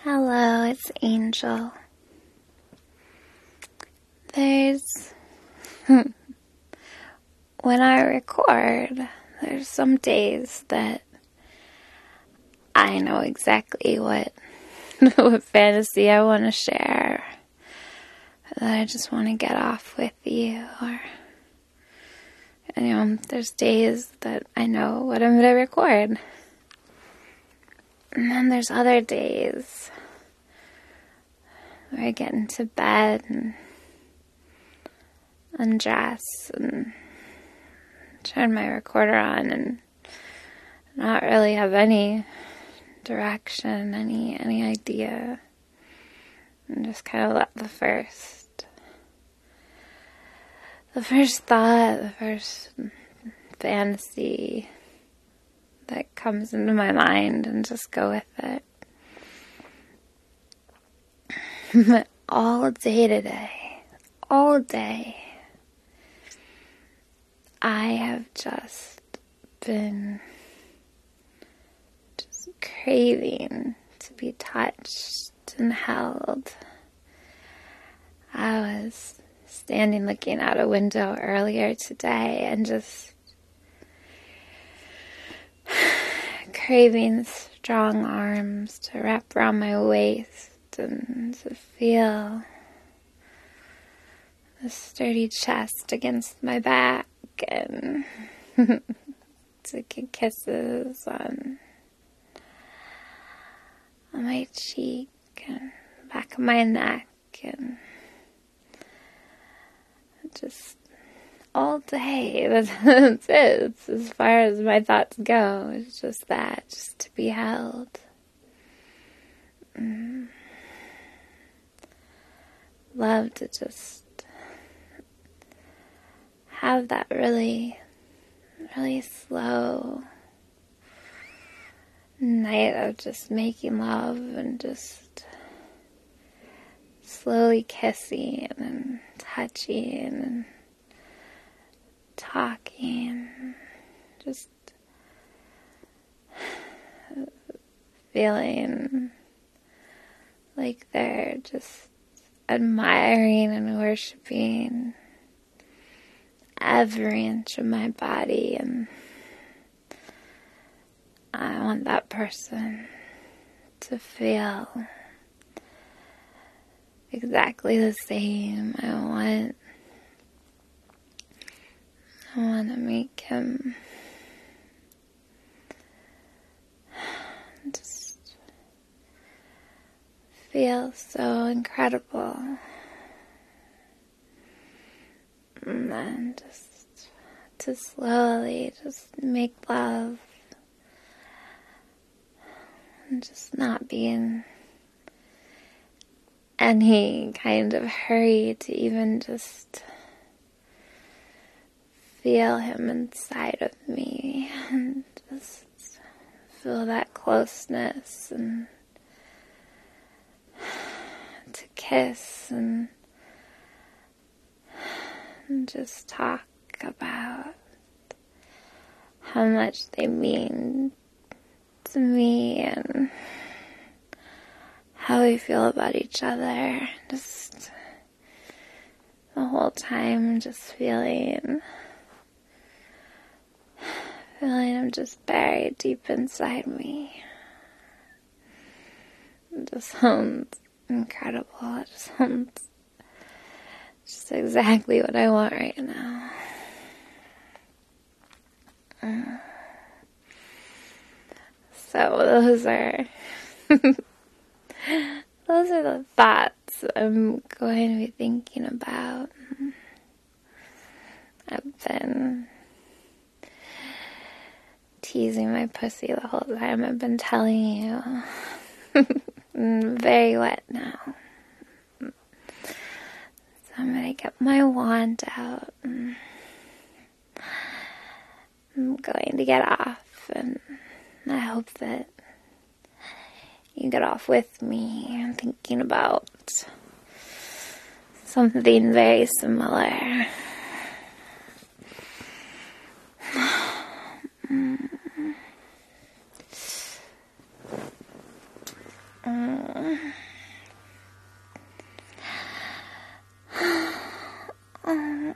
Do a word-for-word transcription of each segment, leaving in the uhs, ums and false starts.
Hello, it's Angel. There's, when I record, there's some days that I know exactly what, what fantasy I want to share, that I just want to get off with you, or, you know, there's days that I know what I'm going to record. And then there's other days where I get into bed and undress and turn my recorder on and not really have any direction, any any idea, and just kind of let the first, the first thought, the first fantasy that comes into my mind and just go with it. But all day today, all day, I have just been just craving to be touched and held. I was standing looking out a window earlier today and just craving strong arms to wrap around my waist and to feel the sturdy chest against my back and to get kisses on, on my cheek and back of my neck, and just all day. That's, that's it. It's as far as my thoughts go. It's just that, just to be held. Mm. Love to just have that really, really slow night of just making love and just slowly kissing and touching and talking, just feeling like they're just admiring and worshiping every inch of my body, and I want that person to feel exactly the same. I want I want to make him just feel so incredible. And then just to slowly just make love and just not be in any kind of hurry to even just feel him inside of me and just feel that closeness and to kiss and, and just talk about how much they mean to me and how we feel about each other. Just the whole time just feeling feeling I'm just buried deep inside me. It just sounds incredible. It just sounds just exactly what I want right now. Uh, so those are those are the thoughts I'm going to be thinking about. I've been teasing my pussy the whole time. I've been telling you. I'm very wet now. So I'm going to get my wand out. I'm going to get off, and I hope that you get off with me. I'm thinking about something very similar. 嗯。嗯。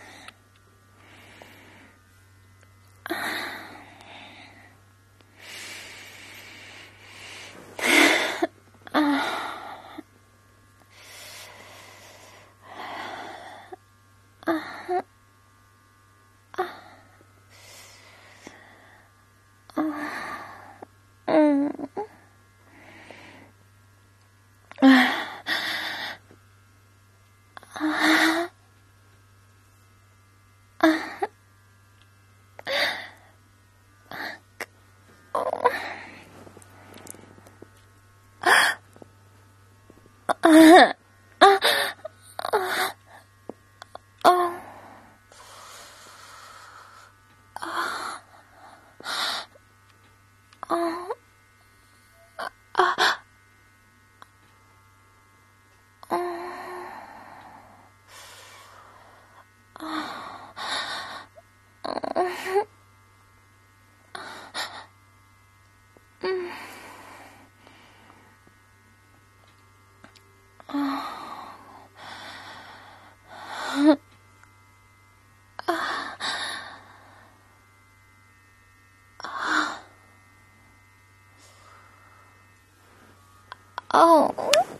哦，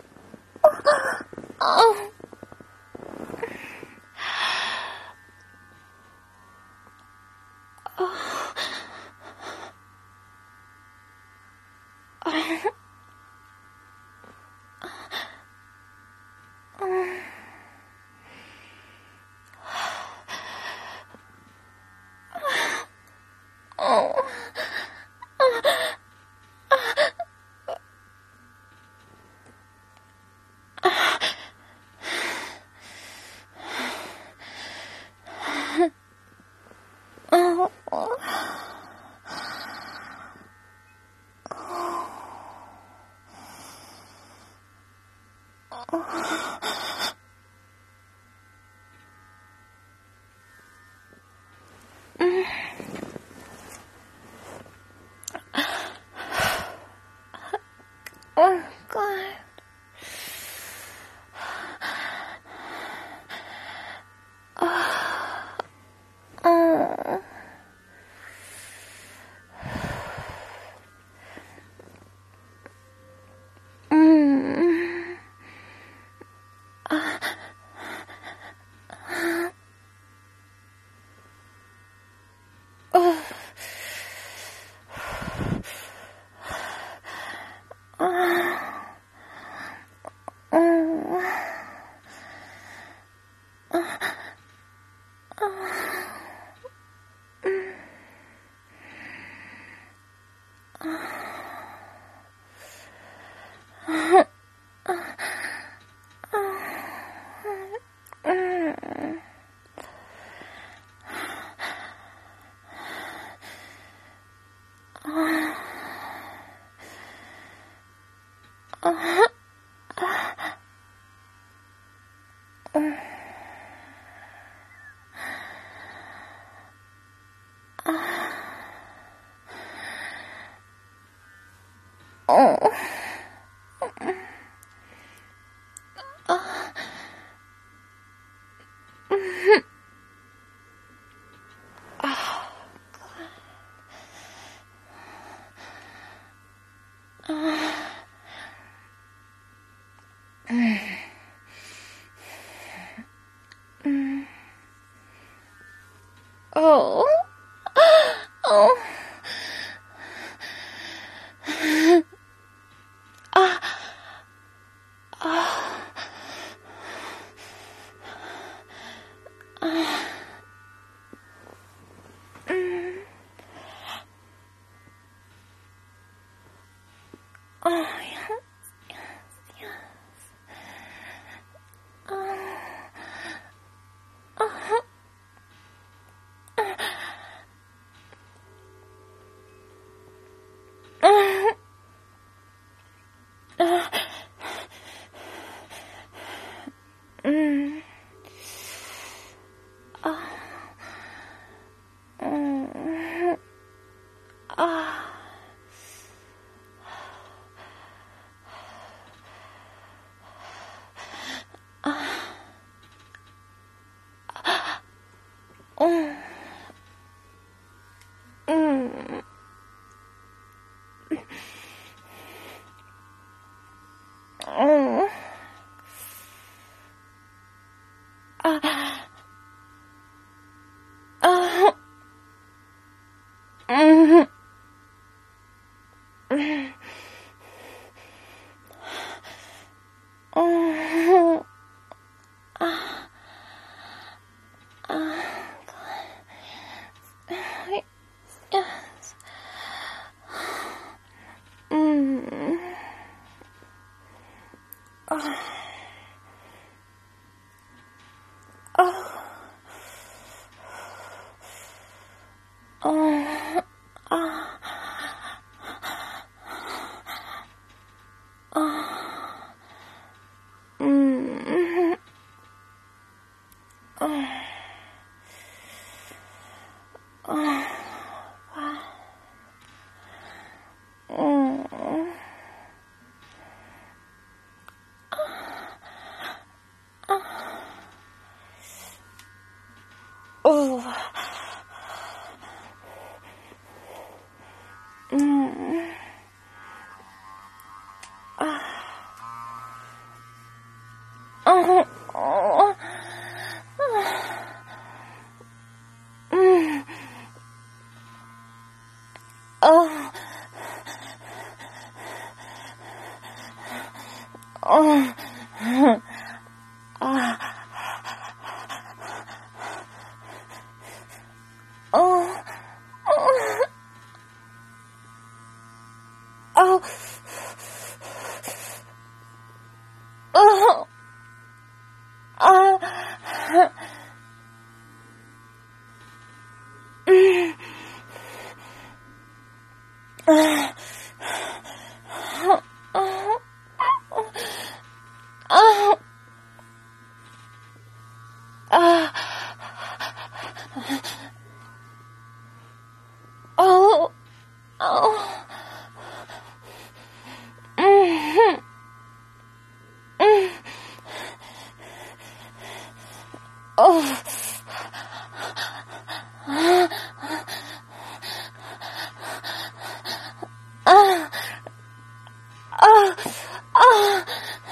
哦，哦，哦，Oh God. Oh. Mm. Oh. Oh. Oh. Oh. Ah. Ah. Ah. Mm. Oh, yes. Yes. Yes. Oh. Oh. Uh. Uh. Mm. Oh. Mm. Ah. Oh. Oh. Oh. Oh. Oh. Mm. Oh. Oh. Mm. Oh. Mm. Oh. Oh. Mm. Oh. Oh. Ah. Oh. Oh. Oh. Oh. Ah. Mm. Ah. Oh. Oh. Oh. Ah. Oh. Oh. Mm. Mm. Oh. Ah. Oh. Oh.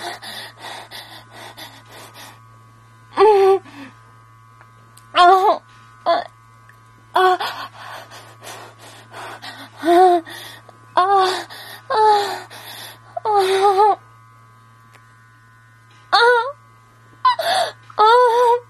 Mm. Oh. Uh. Oh. Oh. Oh. Oh. Oh. Oh. Oh.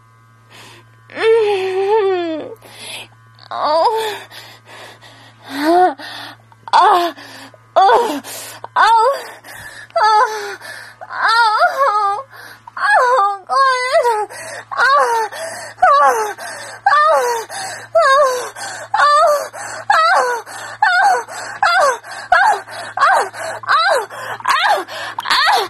Mm. Oh. Ah. Ah. Oh. Oh. Oh. Oh. Oh, God. Ah. Ah. Ah. Oh. Oh. Oh. Oh. Oh. Oh. Oh.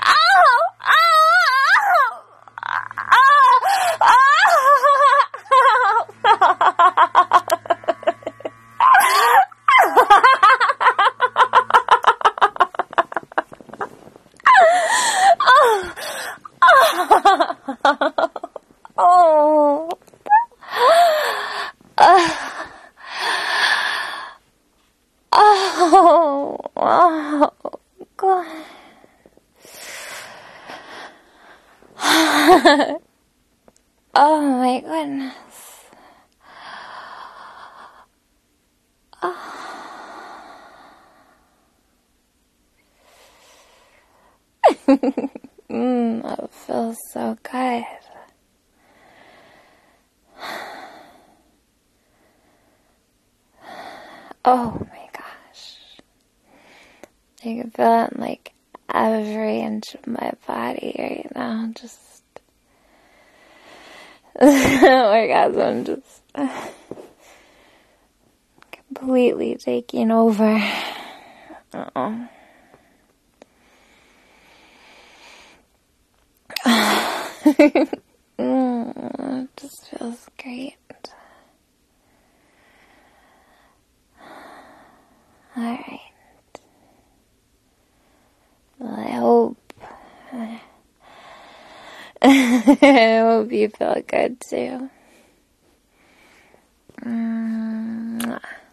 Oh. Oh. Oh. God. Oh my goodness. Mmm, that feels so good. Oh my gosh. I can feel it in like every inch of my body right now. Just orgasm just completely taking over. Uh-oh. Mm, it just feels great. Alright. Well, I hope I hope you feel good too. Mm-hmm.